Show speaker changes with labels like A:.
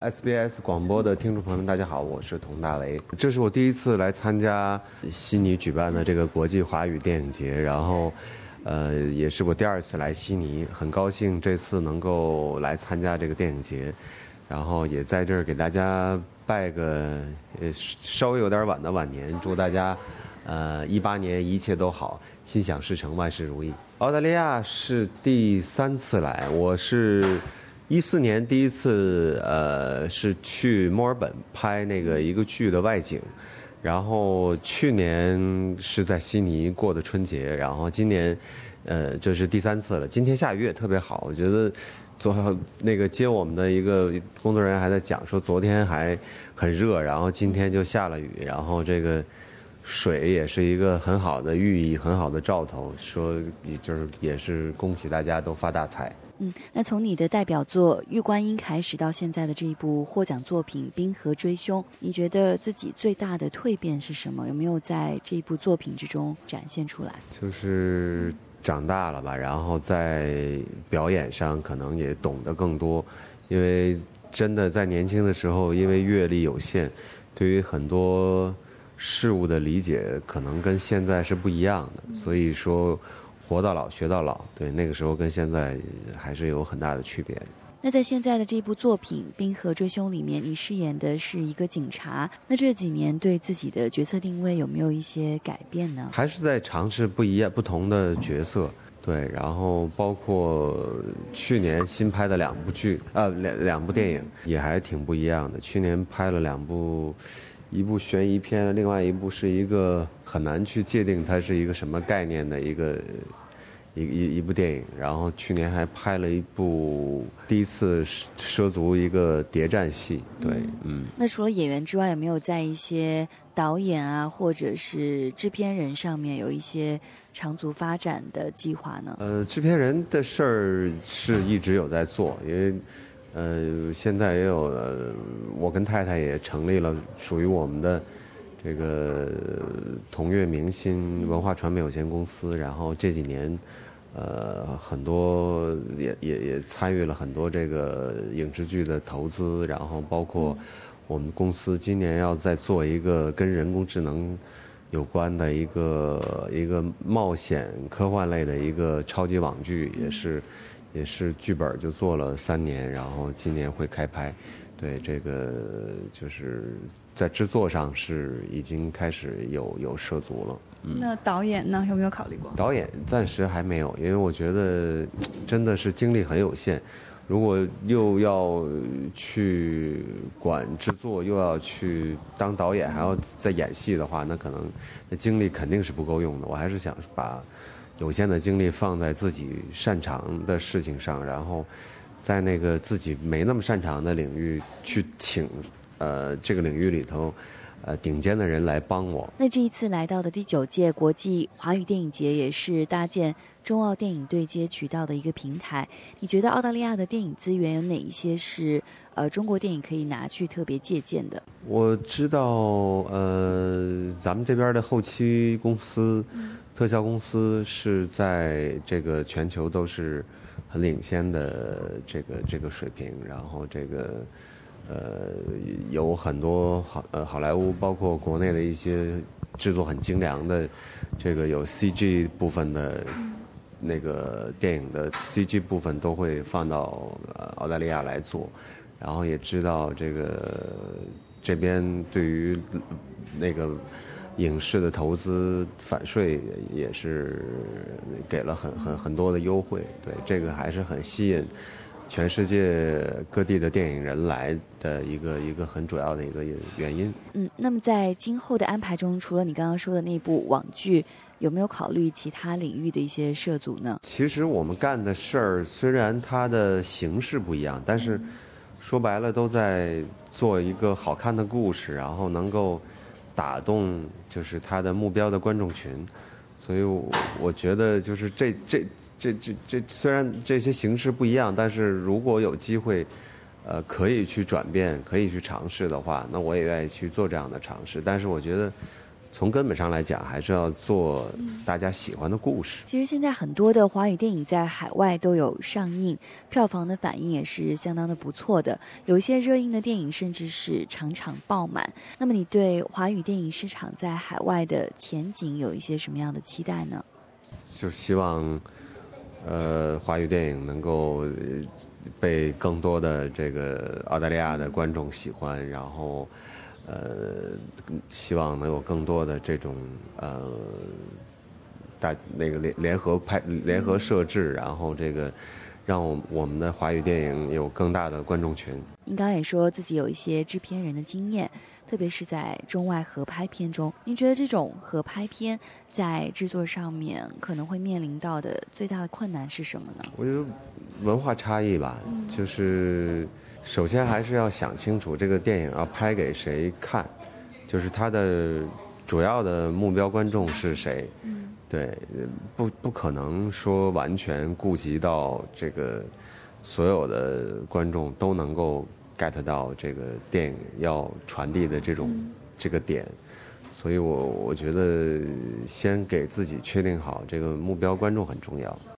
A: SBS 广播的听众朋友们，大家好，我是佟大为。这是我第一次来参加悉尼举办的这个国际华语电影节，然后，也是我第二次来悉尼，很高兴这次能够来参加这个电影节，然后也在这儿给大家拜个稍微有点晚的晚年，祝大家18年一切都好，心想事成，万事如意。澳大利亚是第3次来，我是14年第一次是去墨尔本拍那个一个剧的外景，然后去年是在悉尼过的春节，然后今年这是第3次了。今天下雨也特别好，我觉得那个接我们的一个工作人员还在讲说昨天还很热，然后今天就下了雨，然后这个水也是一个很好的寓意，很好的兆头，说就是也是恭喜大家都发大财。
B: 那从你的代表作《玉观音》开始到现在的这一部获奖作品《冰河追凶》，你觉得自己最大的蜕变是什么？有没有在这一部作品之中展现出来？
A: 就是长大了吧，然后在表演上可能也懂得更多，因为真的在年轻的时候，因为阅历有限，对于很多事物的理解可能跟现在是不一样的，所以说活到老学到老，对，那个时候跟现在还是有很大的区别。
B: 那在现在的这部作品《冰河追凶》里面，你饰演的是一个警察，那这几年对自己的角色定位有没有一些改变呢？
A: 还是在尝试不同的角色，对，然后包括去年新拍的2部剧，两部电影也还挺不一样的。去年拍了2部，一部悬疑片，另外一部是一个很难去界定它是一个什么概念的一部电影，然后去年还拍了一部第一次涉足一个谍战戏，对，
B: 那除了演员之外，有没有在一些导演啊，或者是制片人上面有一些长足发展的计划呢？
A: 制片人的事儿是一直有在做，因为现在也有我跟太太也成立了属于我们的这个同悦明星文化传媒有限公司，然后这几年很多也参与了很多这个影视剧的投资，然后包括我们公司今年要再做一个跟人工智能有关的一个冒险科幻类的一个超级网剧，也是剧本就做了3年，然后今年会开拍。对，这个就是在制作上是已经开始有涉足了。
C: 那导演呢，有没有考虑过？
A: 导演暂时还没有，因为我觉得真的是精力很有限。如果又要去管制作，又要去当导演，还要再演戏的话，那可能那精力肯定是不够用的。我还是想把有限的精力放在自己擅长的事情上，然后在那个自己没那么擅长的领域去请这个领域里头顶尖的人来帮我。
B: 那这一次来到的第9届国际华语电影节，也是搭建中澳电影对接渠道的一个平台。你觉得澳大利亚的电影资源有哪一些是中国电影可以拿去特别借鉴的？
A: 我知道咱们这边的后期公司、特效公司是在这个全球都是很领先的这个水平，然后这个有很多好莱坞，包括国内的一些制作很精良的，这个有 CG 部分的那个电影的 CG 部分都会放到澳大利亚来做，然后也知道这边对于那个影视的投资反税也是给了很多的优惠，对，这个还是很吸引全世界各地的电影人来的一个很主要的一个原因。
B: 那么在今后的安排中，除了你刚刚说的那部网剧，有没有考虑其他领域的一些涉足呢？
A: 其实我们干的事儿虽然它的形式不一样，但是说白了都在做一个好看的故事，然后能够打动就是他的目标的观众群。所以我觉得就是这虽然这些形式不一样，但是如果有机会可以去转变，可以去尝试的话，那我也愿意去做这样的尝试。但是我觉得从根本上来讲，还是要做大家喜欢的故事。
B: 其实现在很多的华语电影在海外都有上映，票房的反应也是相当的不错的。有一些热映的电影甚至是场场爆满。那么你对华语电影市场在海外的前景有一些什么样的期待呢？
A: 就希望，华语电影能够被更多的这个澳大利亚的观众喜欢，然后。希望能有更多的这种联合设置，然后这个让我们的华语电影有更大的观众群。
B: 您刚刚也说自己有一些制片人的经验，特别是在中外合拍片中，您觉得这种合拍片在制作上面可能会面临到的最大的困难是什么呢？
A: 我觉得文化差异吧，就是首先还是要想清楚这个电影要拍给谁看，就是它的主要的目标观众是谁。对，不可能说完全顾及到这个所有的观众都能够 get 到这个电影要传递的这个点，所以我觉得先给自己确定好这个目标观众很重要。